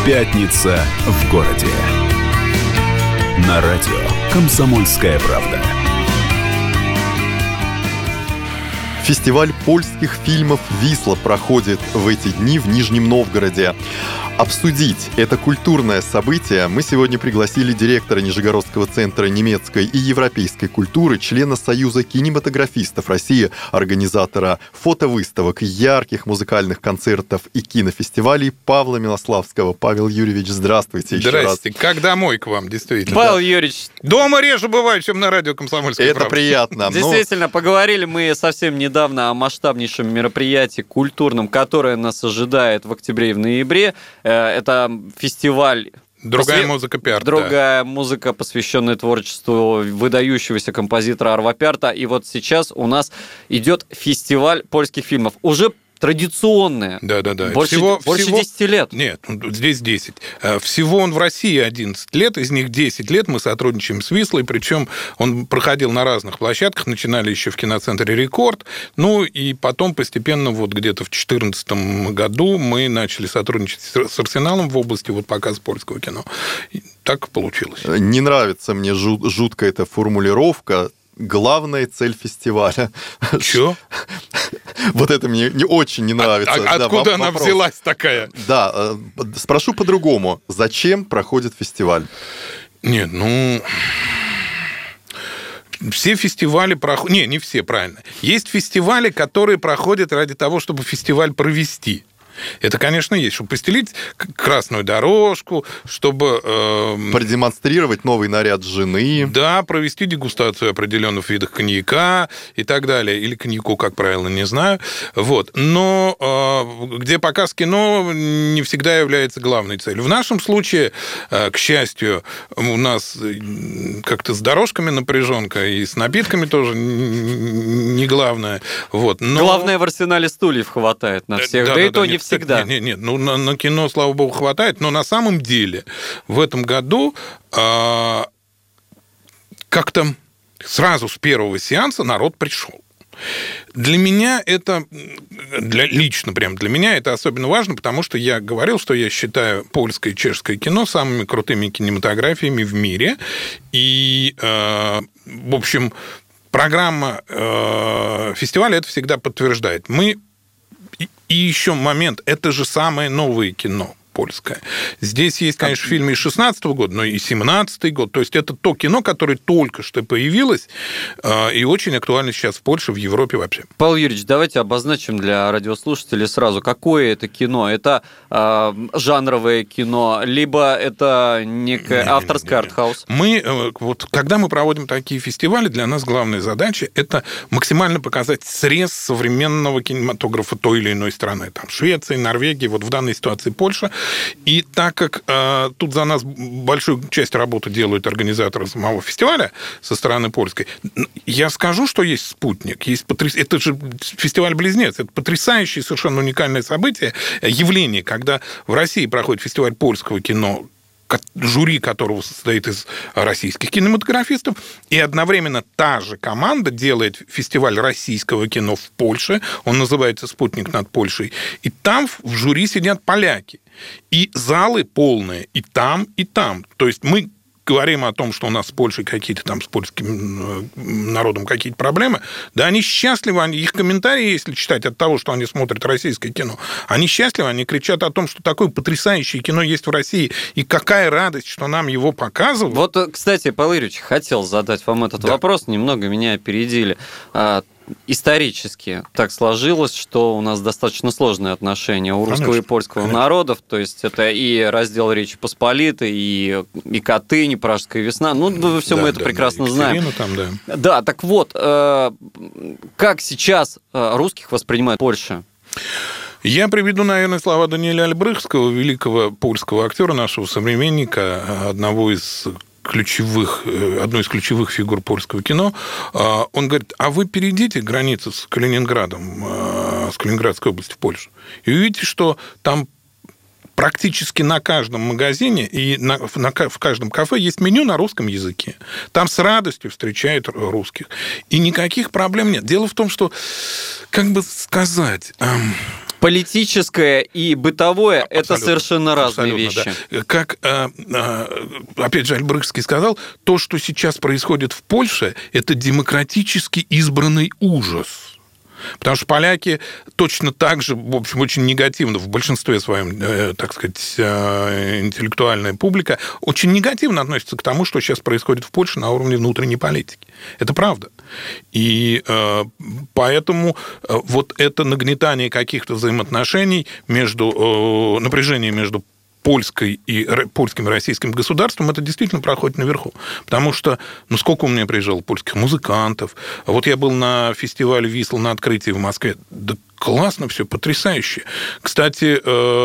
Пятница в городе. На радио «Комсомольская правда». Фестиваль польских фильмов «Висла» проходит в эти дни в Нижнем Новгороде. Обсудить это культурное событие мы сегодня пригласили директора Нижегородского центра немецкой и европейской культуры, члена Союза кинематографистов России, организатора фотовыставок, ярких музыкальных концертов и кинофестивалей Павла Милославского. Павел Юрьевич, здравствуйте еще раз. Здравствуйте. Как домой к вам, действительно. Павел Юрьевич. Дома реже бываю, чем на радио «Комсомольская правда». Это приятно. Действительно, поговорили мы совсем недавно о масштабнейшем мероприятии культурном, которое нас ожидает в октябре и в ноябре. Это фестиваль... Другая музыка Пярта. Другая музыка, посвященная творчеству выдающегося композитора Арва Пярта. И вот сейчас у нас идет фестиваль польских фильмов. Уже традиционная. Да. Больше 10 лет. Нет, здесь 10. Всего он в России 11 лет, из них 10 лет мы сотрудничаем с Вислой, причем он проходил на разных площадках, начинали еще в киноцентре «Рекорд», ну и потом постепенно вот где-то в 2014 году мы начали сотрудничать с «Арсеналом» в области вот показа польского кино. И так получилось. Не нравится мне жутко эта формулировка. Главная цель фестиваля. Чё? Вот это мне очень не нравится. Откуда она взялась такая? Да, спрошу по-другому. Зачем проходит фестиваль? Нет, все фестивали проходят... Не все, правильно. Есть фестивали, которые проходят ради того, чтобы фестиваль провести. Это, конечно, есть, чтобы постелить красную дорожку, чтобы... продемонстрировать новый наряд жены. Да, провести дегустацию определенных видов коньяка и так далее. Или коньяку, как правило, не знаю. Вот. Но где показ кино не всегда является главной целью. В нашем случае, к счастью, у нас как-то с дорожками напряженка и с напитками тоже не главное. Вот. Но... Главное, в арсенале стульев хватает на всех. Да и то не всегда. Нет, на кино, слава богу, хватает, но на самом деле в этом году как-то сразу с первого сеанса народ пришел. Для меня это, лично прям для меня это особенно важно, потому что я говорил, что я считаю польское и чешское кино самыми крутыми кинематографиями в мире. И, в общем, программа фестиваля это всегда подтверждает. И еще момент, это же самое новое кино польское. Здесь есть, конечно, фильмы из 2016 года, но и 2017 год. То есть это то кино, которое только что появилось и очень актуально сейчас в Польше, в Европе вообще. Павел Юрьевич, давайте обозначим для радиослушателей сразу, какое это кино. Это жанровое кино, либо это некое авторское артхаус? Вот, когда мы проводим такие фестивали, для нас главная задача – это максимально показать срез современного кинематографа той или иной страны. Там Швеции, Норвегии, вот в данной ситуации Польша. И так как тут за нас большую часть работы делают организаторы самого фестиваля со стороны польской, я скажу, что есть «Спутник». Это же фестиваль-близнец. Это потрясающее, совершенно уникальное событие, явление, когда в России проходит фестиваль польского кино, жюри которого состоит из российских кинематографистов, и одновременно та же команда делает фестиваль российского кино в Польше, он называется «Спутник над Польшей», и там в жюри сидят поляки. И залы полные и там, и там. То есть мы говорим о том, что у нас с Польшей какие-то там, с польским народом какие-то проблемы, да, они счастливы, их комментарии, если читать от того, что они смотрят российское кино, они счастливы, они кричат о том, что такое потрясающее кино есть в России, и какая радость, что нам его показывают. Вот, кстати, Павел Юрьевич, хотел задать вам этот вопрос, немного меня опередили. Исторически так сложилось, что у нас достаточно сложные отношения у русского и польского народов, то есть это и раздел Речи Посполитой, и Катынь, и Пражская весна, мы это прекрасно знаем. Там, да, так вот, как сейчас русских воспринимает Польша? Я приведу, наверное, слова Даниэля Альбрехтского, великого польского актера, нашего современника, одной из ключевых фигур польского кино. Он говорит, а вы перейдите границу с Калининградом, с Калининградской областью в Польшу, и увидите, что там практически на каждом магазине и в каждом кафе есть меню на русском языке. Там с радостью встречают русских. И никаких проблем нет. Дело в том, что, как бы сказать... Политическое и бытовое – это совершенно разные вещи. Да. Как, опять же, Альбрехтский сказал, то, что сейчас происходит в Польше, это демократически избранный ужас. Потому что поляки точно так же, в общем, очень негативно, в большинстве своем, так сказать, интеллектуальная публика, очень негативно относится к тому, что сейчас происходит в Польше на уровне внутренней политики. Это правда. И поэтому вот это нагнетание каких-то взаимоотношений между, напряжение между польским и российским государством, это действительно проходит наверху. Потому что, сколько у меня приезжало польских музыкантов. Вот я был на фестивале «Висла» на открытии в Москве. Да классно все, потрясающе. Кстати,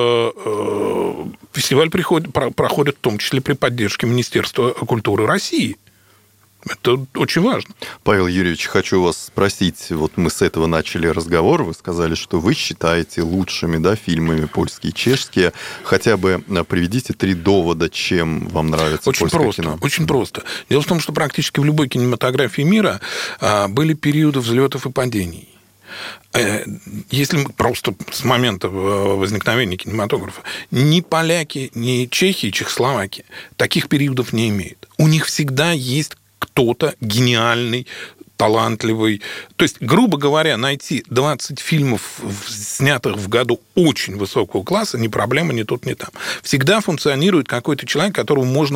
фестиваль проходит в том числе при поддержке Министерства культуры России. Это очень важно. Павел Юрьевич, хочу вас спросить, вот мы с этого начали разговор, вы сказали, что вы считаете лучшими, да, фильмами польские и чешские. Хотя бы приведите 3 довода, чем вам нравится очень польское просто, кино. Очень просто. Дело в том, что практически в любой кинематографии мира были периоды взлетов и падений. Если мы просто с момента возникновения кинематографа, ни поляки, ни чехи, Чехословакия таких периодов не имеют. У них всегда есть кто-то гениальный, талантливый. То есть, грубо говоря, найти 20 фильмов, снятых в году очень высокого класса, не проблема ни тут, ни там. Всегда функционирует какой-то человек, которого можно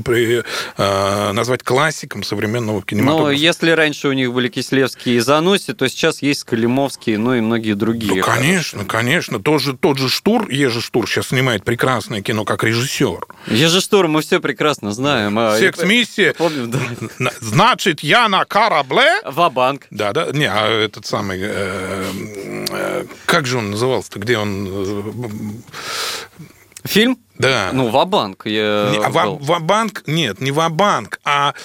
назвать классиком современного кинематографа. Но если раньше у них были Кислевский и Зануси, то сейчас есть Скалимовский, и многие другие. Ну, конечно, конечно. Тот же Штур, Ежи Штур, сейчас снимает прекрасное кино как режиссер. Ежи Штур мы все прекрасно знаем. «Секс-миссия». Помним, да. Значит, я на корабле. Ва-банк. Да. Не, а этот самый... как же он назывался-то? Где он... Фильм? Да. «Ва-банк». «Ва-банк» нет, не «Ва-банк», а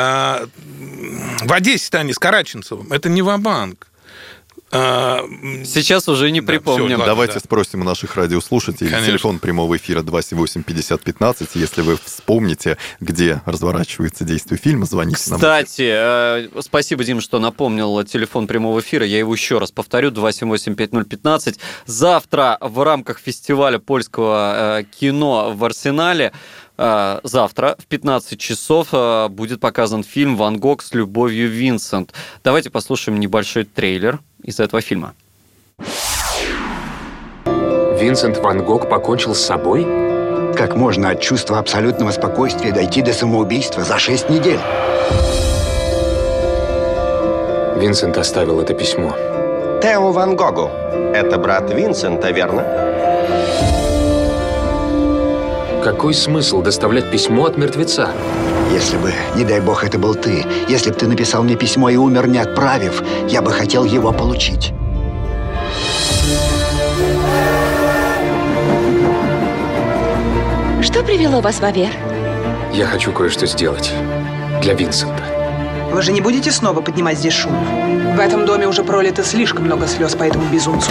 в Одессе-то они с Караченцевым. Это не «Ва-банк». Сейчас уже не припомним. Всё, давайте спросим у наших радиослушателей. Конечно. Телефон прямого эфира 278-50-15. Если вы вспомните, где разворачивается действие фильма, звоните нам. Кстати, спасибо, Дим, что напомнил телефон прямого эфира. Я его еще раз повторю. 278-50-15. Завтра в рамках фестиваля польского кино в Арсенале завтра в 15 часов будет показан фильм «Ван Гог с любовью, Винсент». Давайте послушаем небольшой трейлер из этого фильма. Винсент Ван Гог покончил с собой? Как можно от чувства абсолютного спокойствия дойти до самоубийства за 6 недель? Винсент оставил это письмо. Тео Ван Гогу. Это брат Винсента, верно? Какой смысл доставлять письмо от мертвеца? Если бы, не дай бог, это был ты, если бы ты написал мне письмо и умер, не отправив, я бы хотел его получить. Что привело вас в Авер? Я хочу кое-что сделать для Винсента. Вы же не будете снова поднимать здесь шум? В этом доме уже пролито слишком много слез по этому безумцу.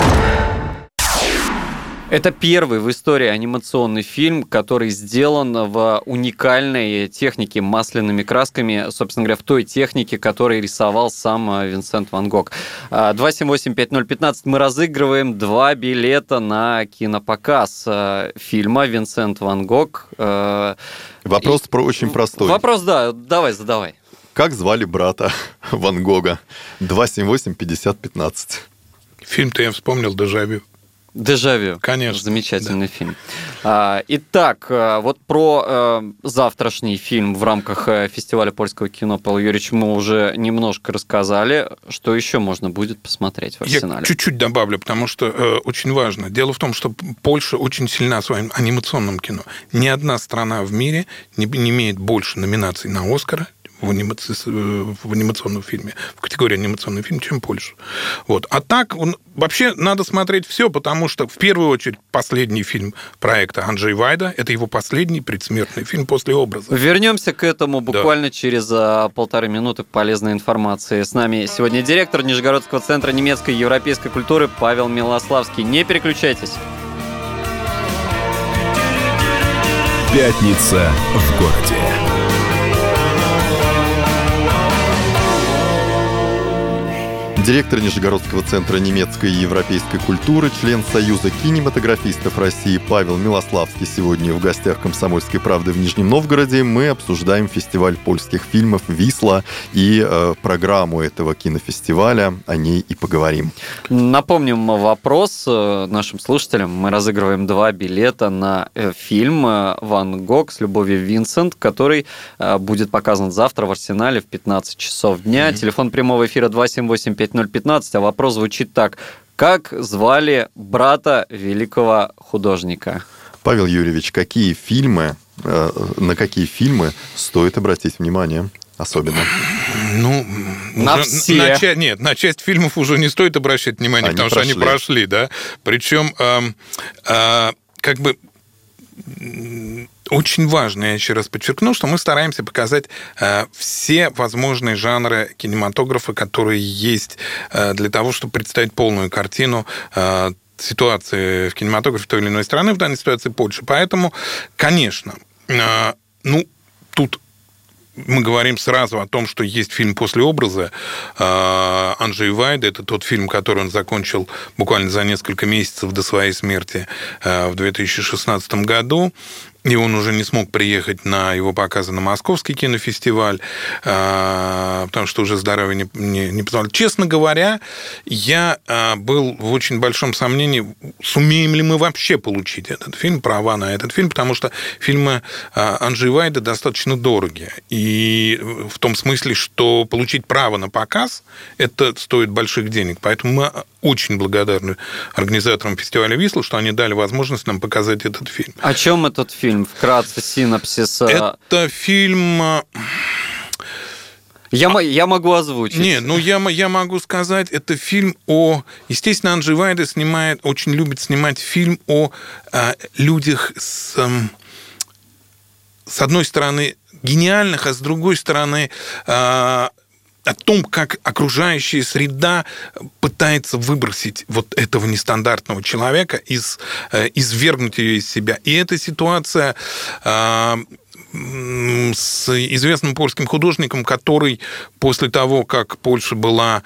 Это первый в истории анимационный фильм, который сделан в уникальной технике масляными красками, собственно говоря, в той технике, которой рисовал сам Винсент Ван Гог. 278-5015 мы разыгрываем 2 билета на кинопоказ фильма «Винсент Ван Гог». Вопрос очень простой. Вопрос, да, давай, задавай. Как звали брата Ван Гога? 278-50-15. Фильм-то я вспомнил, «Дежавю». «Дежавю». Конечно. Замечательный фильм. Итак, вот про завтрашний фильм в рамках фестиваля польского кино, Павел Юрьевич, мы уже немножко рассказали. Что еще можно будет посмотреть в Арсенале? Я чуть-чуть добавлю, потому что очень важно. Дело в том, что Польша очень сильна своим анимационным кино. Ни одна страна в мире не имеет больше номинаций на «Оскара» в анимационном фильме, в категории анимационный фильм, чем Польша. Вот. А так, вообще надо смотреть все, потому что, в первую очередь, последний фильм проекта Анджей Вайда, это его последний предсмертный фильм после «Образа». Вернемся к этому буквально через 1,5 минуты полезной информации. С нами сегодня директор Нижегородского центра немецкой и европейской культуры Павел Милославский. Не переключайтесь. Пятница в городе. Директор Нижегородского центра немецкой и европейской культуры, член Союза кинематографистов России Павел Милославский сегодня в гостях «Комсомольской правды» в Нижнем Новгороде. Мы обсуждаем фестиваль польских фильмов «Висла» и программу этого кинофестиваля. О ней и поговорим. Напомним вопрос нашим слушателям. Мы разыгрываем 2 билета на фильм «Ван Гог» с Любовью Винсент, который будет показан завтра в Арсенале в 15 часов дня. Телефон прямого эфира 278-5015, а вопрос звучит так. Как звали брата великого художника? Павел Юрьевич, на какие фильмы стоит обратить внимание особенно? На все. На часть фильмов уже не стоит обращать внимание, потому что они прошли, да. Причем, очень важно, я еще раз подчеркну, что мы стараемся показать все возможные жанры кинематографа, которые есть для того, чтобы представить полную картину ситуации в кинематографе той или иной страны, в данной ситуации Польши. Поэтому, конечно, тут мы говорим сразу о том, что есть фильм «После образа» Анджея Вайды. Это тот фильм, который он закончил буквально за несколько месяцев до своей смерти в 2016 году. И он уже не смог приехать на его показы на Московский кинофестиваль, потому что уже здоровье не позволяло. Честно говоря, я был в очень большом сомнении, сумеем ли мы вообще получить этот фильм, права на этот фильм, потому что фильмы Анджея Вайды достаточно дорогие. И в том смысле, что получить право на показ, это стоит больших денег. Поэтому мы очень благодарны организаторам фестиваля «Висла», что они дали возможность нам показать этот фильм. О чем этот фильм? Вкратце, синопсис. Это фильм... Я могу озвучить. Я могу сказать, это фильм о... Естественно, Анджей Вайда очень любит снимать фильм о людях с одной стороны, гениальных, а с другой стороны... о том, как окружающая среда пытается выбросить вот этого нестандартного человека, извергнуть ее из себя. И эта ситуация с известным польским художником, который после того, как Польша была...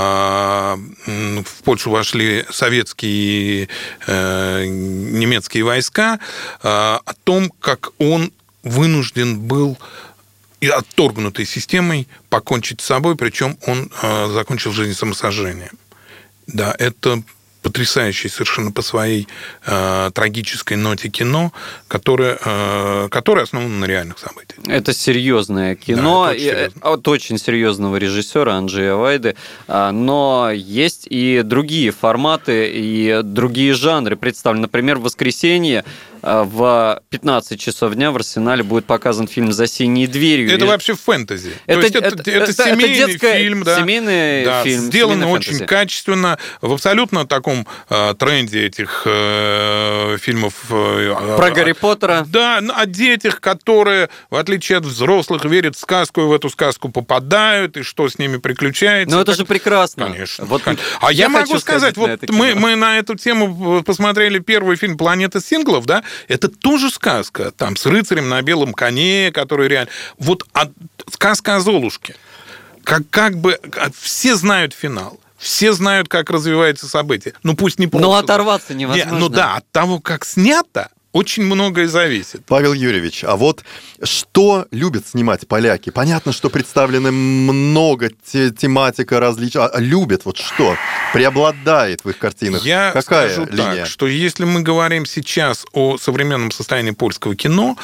в Польшу вошли советские немецкие войска, о том, как он вынужден был и отторгнутой системой покончить с собой, причем он закончил жизнь самосожжением. Да, это потрясающее совершенно по своей трагической ноте кино, которое основано на реальных событиях. Это серьезное кино, да, от очень серьезного режиссера Анджея Вайды, но есть и другие форматы, и другие жанры представлены. Например, в воскресенье в 15 часов дня в Арсенале будет показан фильм «За синей дверью». Это вообще фэнтези. Это семейный фильм, да. Семейный фильм. Сделан очень качественно, в абсолютно таком тренде этих фильмов. Про Гарри Поттера. Да, о детях, которые, в отличие от взрослых, верят в сказку, и в эту сказку попадают, и что с ними приключается. Но это же прекрасно. Конечно. А я могу сказать, вот мы на эту тему посмотрели первый фильм «Планета синглов», да, это тоже сказка, там, с рыцарем на белом коне, который реально... Вот сказка о Золушке. Как бы все знают финал. Все знают, как развивается событие. Ну, пусть не полностью. Но оторваться невозможно. От того, как снято, очень многое зависит. Павел Юрьевич, а вот что любят снимать поляки? Понятно, что представлено много тематика различная. А любят вот что? Преобладает в их картинах? Какая скажу линия? Так, что если мы говорим сейчас о современном состоянии польского кино,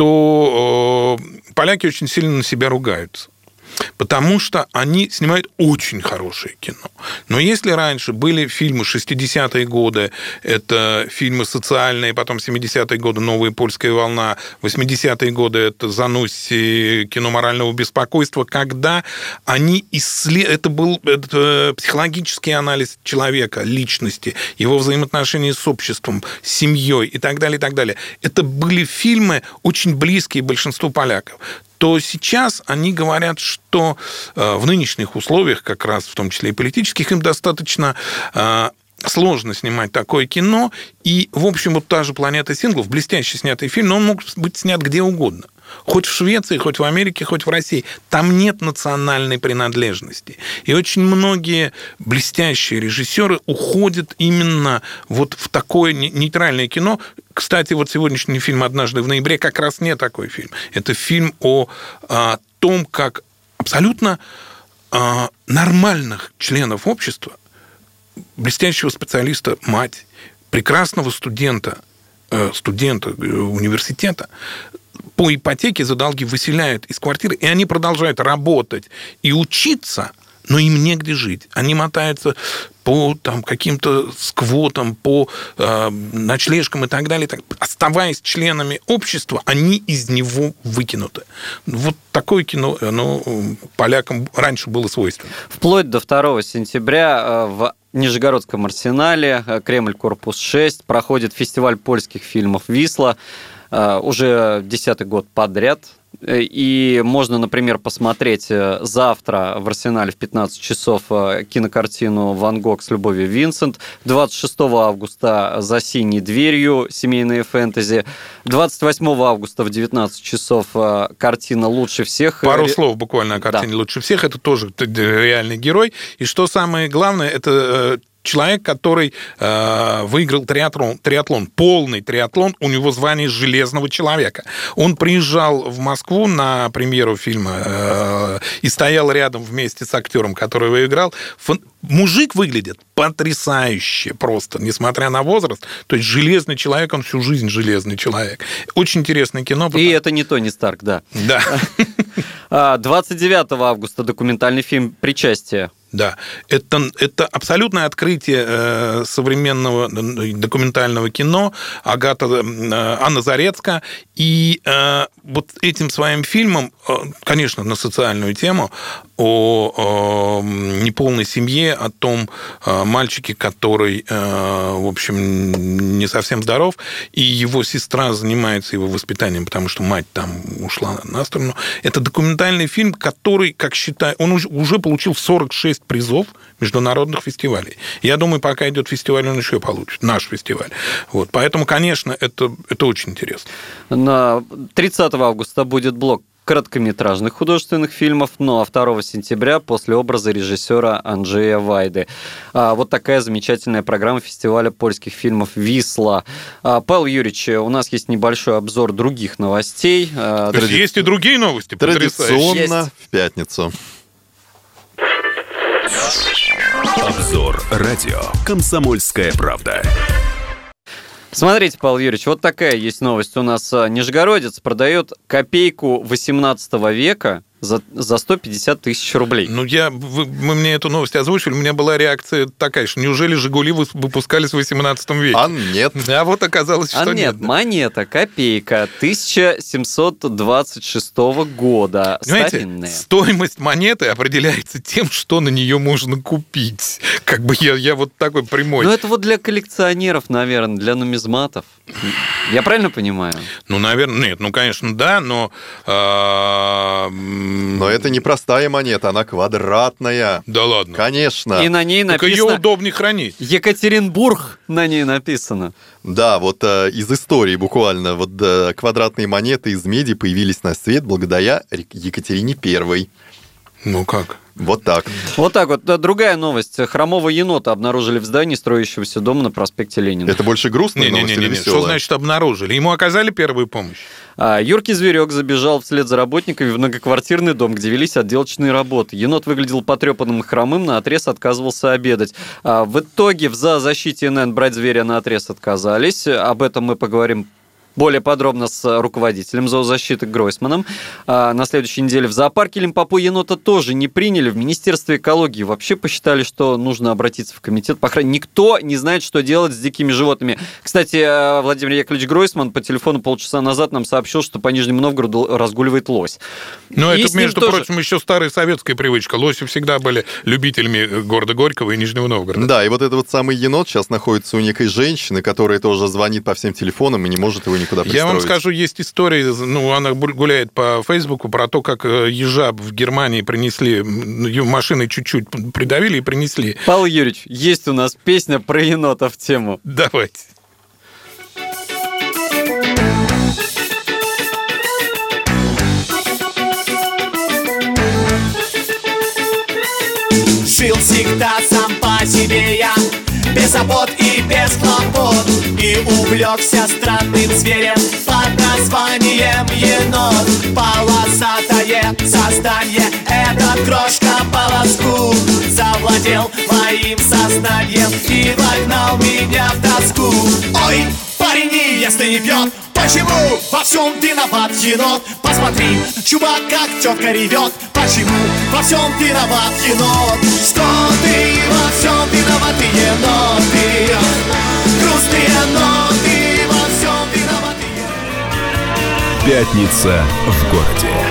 то поляки очень сильно на себя ругаются. Потому что они снимают очень хорошее кино. Но если раньше были фильмы 60-е годы, это фильмы социальные, потом 70-е годы «Новая польская волна», 80-е годы это «Занусси», кино морального беспокойства, когда они это был психологический анализ человека, личности, его взаимоотношения с обществом, с семьей и так далее, и так далее. Это были фильмы очень близкие большинству поляков. То сейчас они говорят, что в нынешних условиях, как раз в том числе и политических, им достаточно сложно снимать такое кино. И, в общем, вот та же «Планета синглов», блестяще снятый фильм, но он мог быть снят где угодно. Хоть в Швеции, хоть в Америке, хоть в России. Там нет национальной принадлежности. И очень многие блестящие режиссеры уходят именно вот в такое нейтральное кино. Кстати, вот сегодняшний фильм «Однажды в ноябре» как раз не такой фильм. Это фильм о том, как абсолютно нормальных членов общества, блестящего специалиста мать, прекрасного студента университета по ипотеке за долги выселяют из квартиры, и они продолжают работать и учиться, но им негде жить. Они мотаются по каким-то сквотам, по ночлежкам и так далее. Оставаясь членами общества, они из него выкинуты. Вот такое кино, оно полякам раньше было свойственно. Вплоть до 2 сентября в Нижегородском арсенале, Кремль, корпус 6, проходит фестиваль польских фильмов «Висла». Уже 10-й год подряд. И можно, например, посмотреть завтра в Арсенале в 15 часов кинокартину «Ван Гог с любовью, Винсент». 26 августа «За синей дверью» семейные фэнтези. 28 августа в 19 часов картина «Лучше всех». Пару слов буквально о картине «Лучше всех». Это тоже реальный герой. И что самое главное, это человек, который выиграл триатлон, полный триатлон, у него звание железного человека. Он приезжал в Москву на премьеру фильма и стоял рядом вместе с актером, который выиграл. Мужик выглядит потрясающе просто, несмотря на возраст. То есть железный человек, он всю жизнь железный человек. Очень интересное кино. И это не Тони Старк, да. Да. 29 августа документальный фильм «Причастие». Да, это абсолютное открытие современного документального кино. Анна Зарецка. И вот этим своим фильмом, конечно, на социальную тему, о неполной семье, о том мальчике, который, в общем, не совсем здоров, и его сестра занимается его воспитанием, потому что мать там ушла на сторону. Это документальный фильм, который, как считаю, он уже получил 46 призов международных фестивалей. Я думаю, пока идет фестиваль, он еще получит, наш фестиваль. Вот. Поэтому, конечно, это очень интересно. На 30 августа будет блок короткометражных художественных фильмов, ну а 2 сентября после образа режиссера Анджея Вайды. Вот такая замечательная программа фестиваля польских фильмов «Висла». Павел Юрьевич, у нас есть небольшой обзор других новостей. Есть и другие новости. Традиционно в пятницу. Обзор радио «Комсомольская правда». Смотрите, Павел Юрьевич, вот такая есть новость у нас. Нижегородец продает копейку 18 века за 150 тысяч рублей. Ну, вы мне эту новость озвучили, у меня была реакция такая, что неужели «Жигули» выпускались в 18 веке? А нет. А вот оказалось, что нет. Монета, копейка 1726 года. Понимаете, старинная. Стоимость монеты определяется тем, что на нее можно купить. Как бы я вот такой прямой. Ну, это вот для коллекционеров, наверное, для нумизматов. Я правильно понимаю? Ну, наверное, нет, конечно, да, но... Но это не простая монета, она квадратная. Да ладно? Конечно. И на ней написано... Так ее удобнее хранить. Екатеринбург на ней написано. Да, вот из истории буквально. Вот квадратные монеты из меди появились на свет благодаря Екатерине I. Ну как? Вот так. Вот так вот. Другая новость. Хромого енота обнаружили в здании строящегося дома на проспекте Ленина. Это больше грустная новость или веселая? Что значит обнаружили? Ему оказали первую помощь? Юркий зверек забежал вслед за работниками в многоквартирный дом, где велись отделочные работы. Енот выглядел потрепанным и хромым, наотрез отказывался обедать. В итоге в зоозащите НН брать зверя наотрез отказались. Об этом мы поговорим более подробно с руководителем зоозащиты Гройсманом. На следующей неделе в зоопарке Лимпопо енота тоже не приняли. В Министерстве экологии вообще посчитали, что нужно обратиться в комитет по охране. Никто не знает, что делать с дикими животными. Кстати, Владимир Яковлевич Гройсман по телефону полчаса назад нам сообщил, что по Нижнему Новгороду разгуливает лось. Ну, это, между прочим, еще старая советская привычка. Лоси всегда были любителями города Горького и Нижнего Новгорода. Да, и вот этот вот самый енот сейчас находится у некой женщины, которая тоже звонит по всем телефонам и не может его никуда пристроить. Я вам скажу, есть история, ну, она гуляет по Фейсбуку, про то, как ежа в Германии принесли, ее машиной чуть-чуть придавили и принесли. Павел Юрьевич, есть у нас песня про енота в тему. Давайте. Жил всегда сам по себе я, без забот и без хлопот, и увлекся странным зверем под названием енот. Полосатое создание, этот крошка полоску завладел моим сознанием и вогнал меня в тоску. Ой, парень если не пьет, почему во всем виноват енот? Посмотри, чувак, как тетка ревет. Почему во всем виноват енот? Что ты во всем виноваты еноты? Грустные ноты во всем виноваты еноты. Пятница в городе.